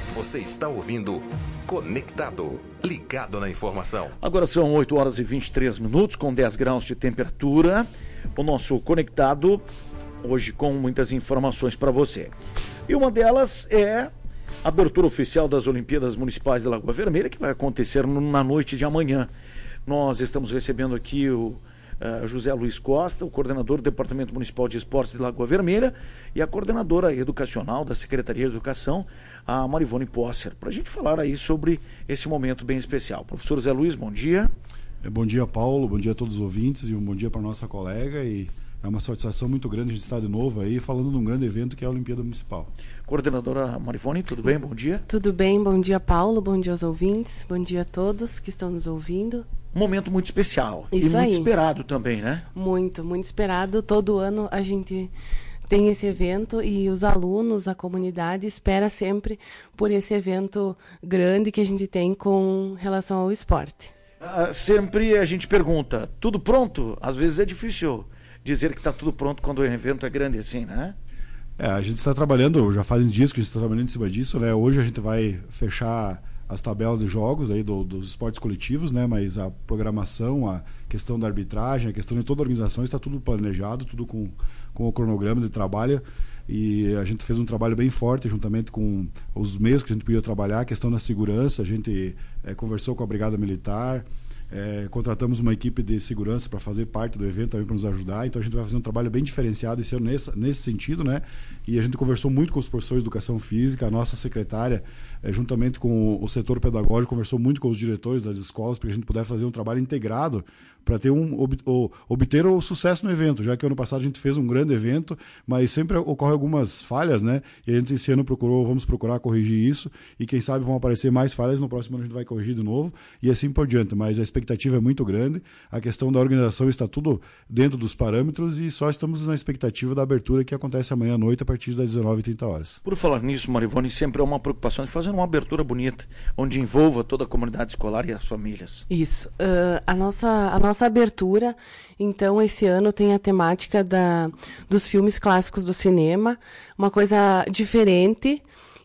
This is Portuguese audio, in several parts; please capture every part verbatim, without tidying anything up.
Você está ouvindo Conectado, ligado na informação. Agora são oito horas e vinte e três minutos, com dez graus de temperatura. O nosso Conectado, hoje com muitas informações para você. E uma delas é a abertura oficial das Olimpíadas Municipais de Lagoa Vermelha, que vai acontecer na noite de amanhã. Nós estamos recebendo aqui o uh, José Luiz Costa, o coordenador do Departamento Municipal de Esportes de Lagoa Vermelha, e a coordenadora educacional da Secretaria de Educação, a Marivone Posser, para a gente falar aí sobre esse momento bem especial. Professor José Luiz, bom dia. Bom dia, Paulo, bom dia a todos os ouvintes e um bom dia para a nossa colega. E é uma satisfação muito grande a gente estar de novo aí falando de um grande evento que é a Olimpíada Municipal. Coordenadora Marivone, tudo bem? Bom dia. Tudo bem, bom dia, Paulo, bom dia aos ouvintes, bom dia a todos que estão nos ouvindo. Um momento muito especial. Isso e muito aí. esperado também, né? Muito, muito esperado. Todo ano a gente tem esse evento e os alunos, a comunidade espera sempre por esse evento grande que a gente tem com relação ao esporte. Ah, sempre a gente pergunta, tudo pronto? Às vezes é difícil dizer que está tudo pronto quando o evento é grande assim, né? É, a gente está trabalhando, já fazem dias que a gente está trabalhando em cima disso, né? Hoje a gente vai fechar as tabelas de jogos aí do, dos esportes coletivos, né? Mas a programação, a questão da arbitragem, a questão de toda a organização está tudo planejado, tudo com, com o cronograma de trabalho. E a gente fez um trabalho bem forte juntamente com os meios que a gente podia trabalhar, a questão da segurança, a gente é, conversou com a Brigada Militar, é, contratamos uma equipe de segurança para fazer parte do evento também para nos ajudar, então a gente vai fazer um trabalho bem diferenciado esse ano nesse, nesse sentido, né? E a gente conversou muito com os professores de educação física, a nossa secretária, é, juntamente com o setor pedagógico, conversou muito com os diretores das escolas para que a gente pudesse fazer um trabalho integrado para ter um, ob, o, obter o sucesso no evento, já que ano passado a gente fez um grande evento, mas sempre ocorrem algumas falhas, né? E a gente esse ano procurou, vamos procurar corrigir isso, e quem sabe vão aparecer mais falhas, no próximo ano a gente vai corrigir de novo, e assim por diante, mas a expectativa é muito grande, a questão da organização está tudo dentro dos parâmetros e só estamos na expectativa da abertura que acontece amanhã à noite a partir das dezenove e trinta horas. Por falar nisso, Marivone, sempre é uma preocupação de fazer uma abertura bonita, onde envolva toda a comunidade escolar e as famílias. Isso, uh, a nossa, a nossa abertura, então, esse ano tem a temática da, dos filmes clássicos do cinema, uma coisa diferente,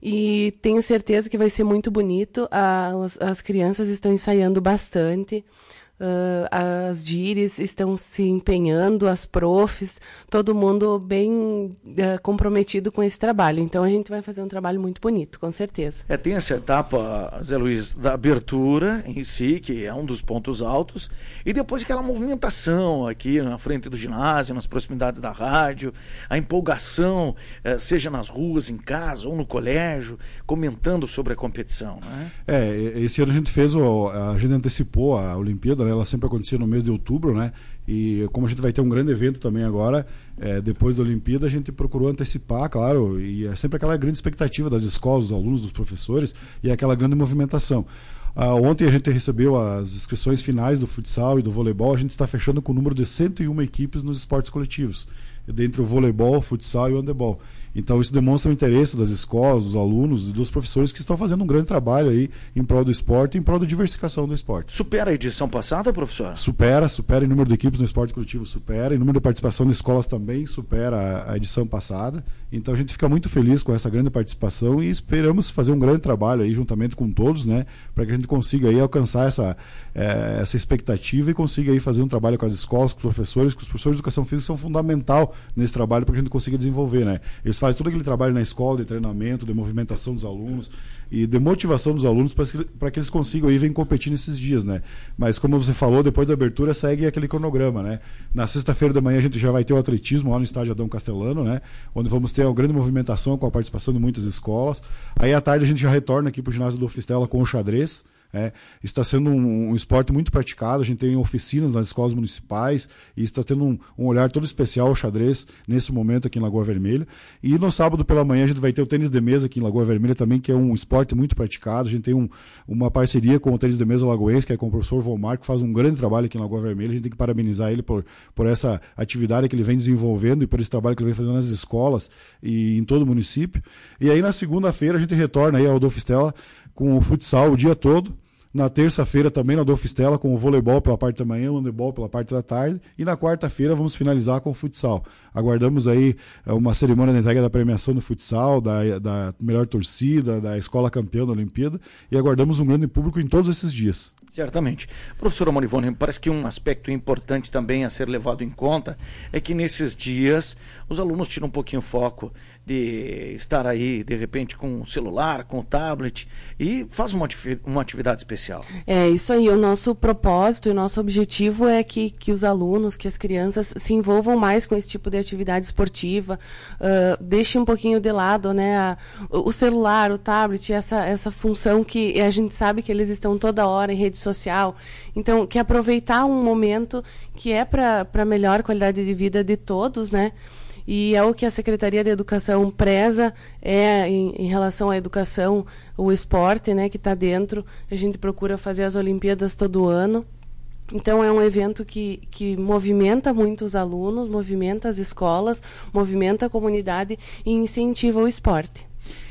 e tenho certeza que vai ser muito bonito. As, as crianças estão ensaiando bastante, uh, as D I Rs estão se empenhando, as profs, todo mundo bem uh, comprometido com esse trabalho. Então a gente vai fazer um trabalho muito bonito, com certeza. É, tem essa etapa, Zé Luiz, da abertura em si, que é um dos pontos altos, e depois aquela movimentação aqui na frente do ginásio, nas proximidades da rádio, a empolgação, eh, seja nas ruas, em casa ou no colégio, comentando sobre a competição, né? É, esse ano a gente fez, o, a gente antecipou a Olimpíada, né? Ela sempre acontecia no mês de outubro, né? E como a gente vai ter um grande evento também agora, é, depois da Olimpíada, a gente procurou antecipar, claro, e é sempre aquela grande expectativa das escolas, dos alunos, dos professores, e aquela grande movimentação. Ah, ontem a gente recebeu as inscrições finais do futsal e do voleibol, a gente está fechando com o número de cento e uma equipes nos esportes coletivos, dentre o voleibol, o futsal e o handebol. Então isso demonstra o interesse das escolas, dos alunos e dos professores que estão fazendo um grande trabalho aí em prol do esporte e em prol da diversificação do esporte. Supera a edição passada, professor? Supera, supera em número de equipes no esporte coletivo, supera, em número de participação de escolas também supera a edição passada. Então a gente fica muito feliz com essa grande participação e esperamos fazer um grande trabalho aí juntamente com todos, né, para que a gente consiga aí alcançar essa, é, essa expectativa e consiga aí fazer um trabalho com as escolas, com os professores, que os professores de educação física são fundamental nesse trabalho para que a gente consiga desenvolver, né. Eles fazem todo aquele trabalho na escola de treinamento, de movimentação dos alunos e de motivação dos alunos para que, para que eles consigam aí vir competir nesses dias, né. Mas como você falou, depois da abertura segue aquele cronograma, né. Na sexta-feira da manhã a gente já vai ter o atletismo lá no estádio Adão Castelano, né, onde vamos ter uma grande movimentação com a participação de muitas escolas. Aí à tarde a gente já retorna aqui para o ginásio do Ofistela com o xadrez. É, está sendo um, um esporte muito praticado, a gente tem oficinas nas escolas municipais e está tendo um, um olhar todo especial ao xadrez nesse momento aqui em Lagoa Vermelha. E no sábado pela manhã a gente vai ter o tênis de mesa aqui em Lagoa Vermelha também, que é um esporte muito praticado. A gente tem um, uma parceria com o tênis de mesa lagoense, que é com o professor Volmar, que faz um grande trabalho aqui em Lagoa Vermelha. A gente tem que parabenizar ele por, por essa atividade que ele vem desenvolvendo e por esse trabalho que ele vem fazendo nas escolas e em todo o município. E aí na segunda-feira a gente retorna aí ao Adolfo Stella com o futsal o dia todo. Na terça-feira também na Dofistela com o voleibol pela parte da manhã, o handebol pela parte da tarde. E na quarta-feira vamos finalizar com o futsal. Aguardamos aí uma cerimônia de entrega da premiação do futsal, da, da melhor torcida, da escola campeã da Olimpíada. E aguardamos um grande público em todos esses dias. Certamente. Professora Morivone, parece que um aspecto importante também a ser levado em conta é que nesses dias os alunos tiram um pouquinho o foco de estar aí, de repente, com o celular, com o tablet e faz uma, uma atividade especial. É, isso aí. O nosso propósito e o nosso objetivo é que, que os alunos, que as crianças se envolvam mais com esse tipo de atividade esportiva, uh, deixem um pouquinho de lado, né, a, o celular, o tablet, essa, essa função que a gente sabe que eles estão toda hora em rede social. Então, que aproveitar um momento que é para melhor qualidade de vida de todos, né? E é o que a Secretaria de Educação preza é, em, em relação à educação, o esporte, né, que está dentro. A gente procura fazer as Olimpíadas todo ano. Então é um evento que, que movimenta muito os alunos, movimenta as escolas, movimenta a comunidade e incentiva o esporte.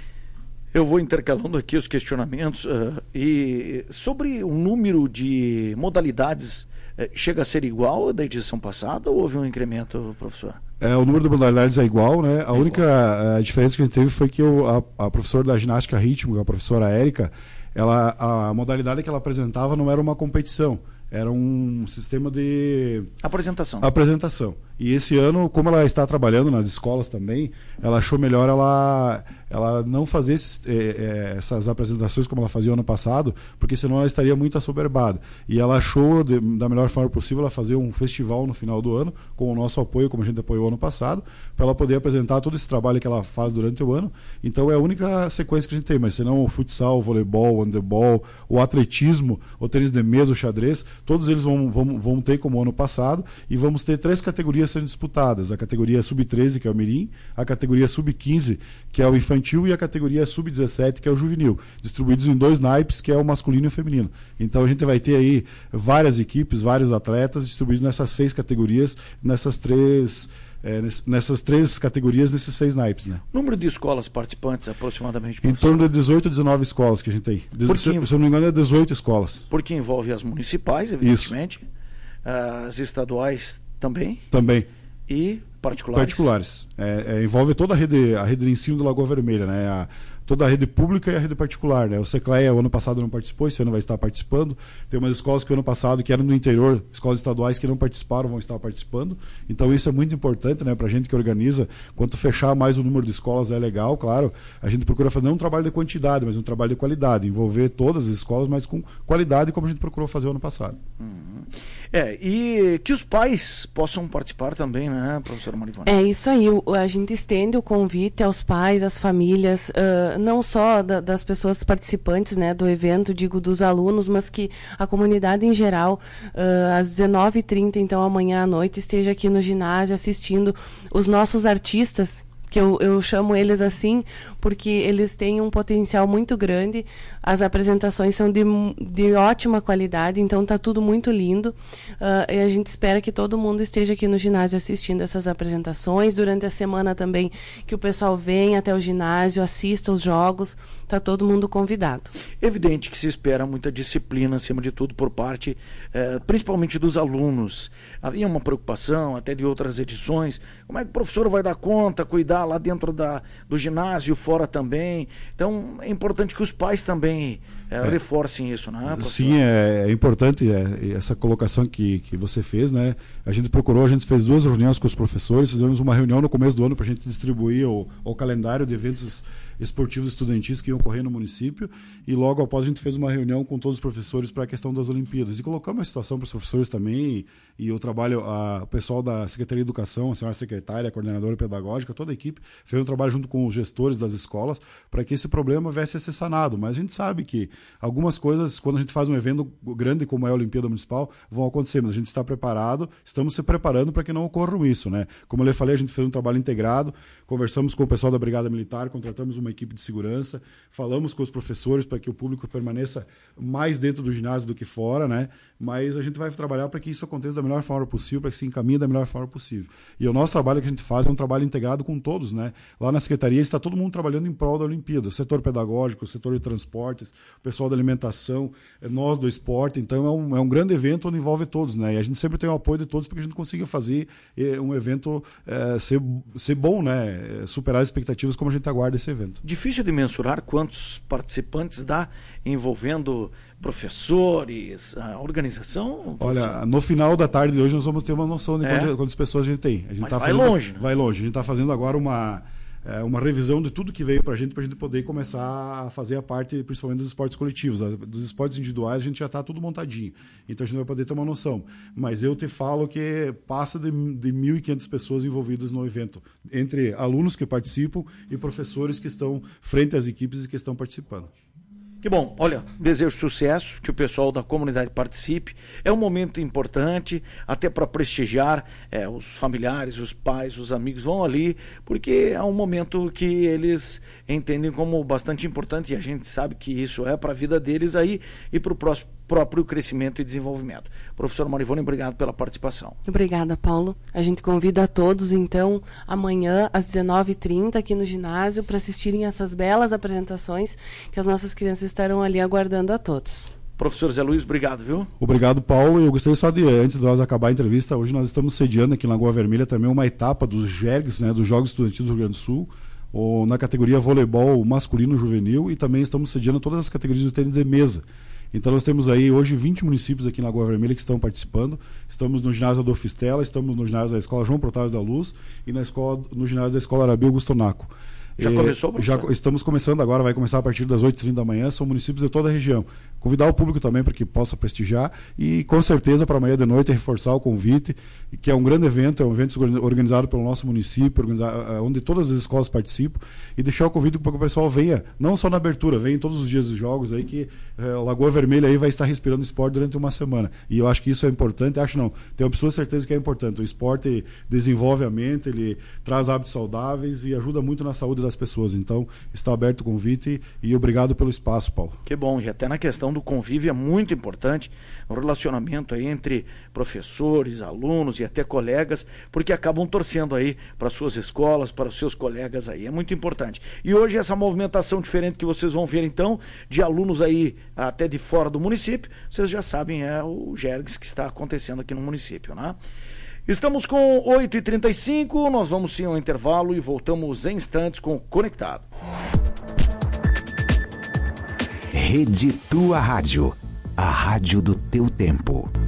Eu vou intercalando aqui os questionamentos uh, e sobre o número de modalidades, uh, chega a ser igual ao da edição passada ou houve um incremento, professor? É, o número de modalidades é igual, né? A é única igual. A diferença que a gente teve foi que o, a, a professora da ginástica rítmica, a professora Érica, ela, a modalidade que ela apresentava não era uma competição, era um sistema de apresentação. apresentação. E esse ano, como ela está trabalhando nas escolas também, ela achou melhor ela, ela não fazer esses, é, essas apresentações como ela fazia ano passado, porque senão ela estaria muito assoberbada. E ela achou, de, da melhor forma possível, ela fazer um festival no final do ano, com o nosso apoio, como a gente apoiou ano passado, para ela poder apresentar todo esse trabalho que ela faz durante o ano. Então é a única sequência que a gente tem, mas senão o futsal, o voleibol, o handebol, o atletismo, o tênis de mesa, o xadrez, todos eles vão, vão, vão ter como ano passado, e vamos ter três categorias sendo disputadas, a categoria sub treze, que é o mirim, a categoria sub quinze, que é o infantil, e a categoria sub dezessete, que é o juvenil, distribuídos em dois naipes, que é o masculino e o feminino. Então a gente vai ter aí várias equipes, vários atletas distribuídos nessas seis categorias, nessas três, é, nessas três categorias, nesses seis naipes, né? Número de escolas participantes, aproximadamente? Em torno de dezoito, dezenove escolas que a gente tem. Por se, se eu não me engano, é dezoito escolas. Porque envolve as municipais, evidentemente, isso. As estaduais também. Também. E particulares? Particulares. É, é, envolve toda a rede, a rede de ensino da Lagoa Vermelha, né? A, toda a rede pública e a rede particular, né? O SECLEA, o ano passado não participou, esse ano vai estar participando. Tem umas escolas que o ano passado, que eram no interior, escolas estaduais que não participaram, vão estar participando. Então isso é muito importante, né? Pra gente que organiza. Quanto fechar mais o número de escolas é legal, claro. A gente procura fazer não um trabalho de quantidade, mas um trabalho de qualidade. Envolver todas as escolas, mas com qualidade, como a gente procurou fazer o ano passado. Uhum. É, e que os pais possam participar também, né, professora Morivone? É isso aí. O, a gente estende o convite aos pais, às famílias, uh, não só da, das pessoas participantes, né, do evento, digo dos alunos, mas que a comunidade em geral, uh, às dezenove e trinta, então amanhã à noite, esteja aqui no ginásio assistindo os nossos artistas, que eu, eu chamo eles assim, porque eles têm um potencial muito grande, as apresentações são de, de ótima qualidade, então está tudo muito lindo, uh, e a gente espera que todo mundo esteja aqui no ginásio assistindo essas apresentações, durante a semana também, que o pessoal venha até o ginásio, assista os jogos, está todo mundo convidado. Evidente que se espera muita disciplina, acima de tudo, por parte, eh, principalmente dos alunos. Havia uma preocupação, até de outras edições, como é que o professor vai dar conta, cuidar lá dentro da, do ginásio, fora também. Então, é importante que os pais também é, é. reforcem isso, né, professor? Sim, é, é importante é, essa colocação que, que você fez, né? A gente procurou, a gente fez duas reuniões com os professores, fizemos uma reunião no começo do ano para a gente distribuir o, o calendário de eventos esportivos estudantis que iam ocorrer no município, e logo após a gente fez uma reunião com todos os professores para a questão das Olimpíadas, e colocamos a situação para os professores também, e, e o trabalho, a, o pessoal da Secretaria de Educação, a senhora secretária, a coordenadora pedagógica, toda a equipe, fez um trabalho junto com os gestores das escolas, para que esse problema viesse a ser sanado, mas a gente sabe que algumas coisas, quando a gente faz um evento grande como é a Olimpíada Municipal, vão acontecer, mas a gente está preparado, estamos se preparando para que não ocorram isso, né? Como eu lhe falei, a gente fez um trabalho integrado, conversamos com o pessoal da Brigada Militar, contratamos uma uma equipe de segurança, falamos com os professores para que o público permaneça mais dentro do ginásio do que fora, né? Mas a gente vai trabalhar para que isso aconteça da melhor forma possível, para que se encaminhe da melhor forma possível. E o nosso trabalho que a gente faz é um trabalho integrado com todos, né? Lá na Secretaria está todo mundo trabalhando em prol da Olimpíada, o setor pedagógico, o setor de transportes, o pessoal da alimentação, nós do esporte, então é um, é um grande evento onde envolve todos, né? E a gente sempre tem o apoio de todos para que a gente consiga fazer eh, um evento eh, ser, ser bom, né? Superar as expectativas como a gente aguarda esse evento. Difícil de mensurar quantos participantes dá envolvendo professores, a organização? Olha, no final da tarde de hoje nós vamos ter uma noção de é. quantas, quantas pessoas a gente tem. A gente Mas tá vai fazendo, longe, né? Vai longe. A gente está fazendo agora uma, é, uma revisão de tudo que veio para a gente, para a gente poder começar a fazer a parte, principalmente dos esportes coletivos. Dos esportes individuais a gente já está tudo montadinho. Então a gente vai poder ter uma noção. Mas eu te falo que passa de, de mil e quinhentas pessoas envolvidas no evento, entre alunos que participam e professores que estão frente às equipes e que estão participando. Que bom, olha, desejo sucesso, que o pessoal da comunidade participe, é um momento importante, até para prestigiar é, os familiares, os pais, os amigos vão ali, porque é um momento que eles entendem como bastante importante e a gente sabe que isso é para a vida deles aí e para o próprio crescimento e desenvolvimento. Professor Marivone, obrigado pela participação. Obrigada, Paulo. A gente convida a todos, então, amanhã às dezenove e trinta aqui no ginásio para assistirem essas belas apresentações que as nossas crianças estarão ali aguardando a todos. Professor Zé Luiz, obrigado, viu? Obrigado, Paulo. Eu gostaria só de, antes de nós acabar a entrevista, hoje nós estamos sediando aqui em Lagoa Vermelha também uma etapa dos J E R Gs, né, dos Jogos Estudantis do Rio Grande do Sul, ou na categoria voleibol masculino juvenil, e também estamos sediando todas as categorias do tênis de mesa. Então nós temos aí hoje vinte municípios aqui na Lagoa Vermelha que estão participando. Estamos no ginásio Adolfo Stella, estamos no ginásio da Escola João Protásio da Luz e na escola, no ginásio da Escola Arabi Augusto Naco. Já começou, professor? Já estamos começando agora, vai começar a partir das oito e trinta da manhã, são municípios de toda a região. Convidar o público também para que possa prestigiar e com certeza para amanhã de noite reforçar o convite, que é um grande evento, é um evento organizado pelo nosso município, onde todas as escolas participam, e deixar o convite para que o pessoal venha, não só na abertura, venha todos os dias dos jogos aí, que a Lagoa Vermelha aí vai estar respirando esporte durante uma semana. E eu acho que isso é importante, acho não, tenho absoluta certeza que é importante. O esporte desenvolve a mente, ele traz hábitos saudáveis e ajuda muito na saúde das pessoas. Então, está aberto o convite e obrigado pelo espaço, Paulo. Que bom, e até na questão do convívio é muito importante o relacionamento aí entre professores, alunos e até colegas, porque acabam torcendo aí para suas escolas, para os seus colegas aí, é muito importante. E hoje essa movimentação diferente que vocês vão ver então, de alunos aí até de fora do município, vocês já sabem, é o J E R Gs que está acontecendo aqui no município, né? Estamos com oito e trinta e cinco, nós vamos sim ao intervalo e voltamos em instantes com o Conectado. Rede Tua Rádio, a rádio do teu tempo.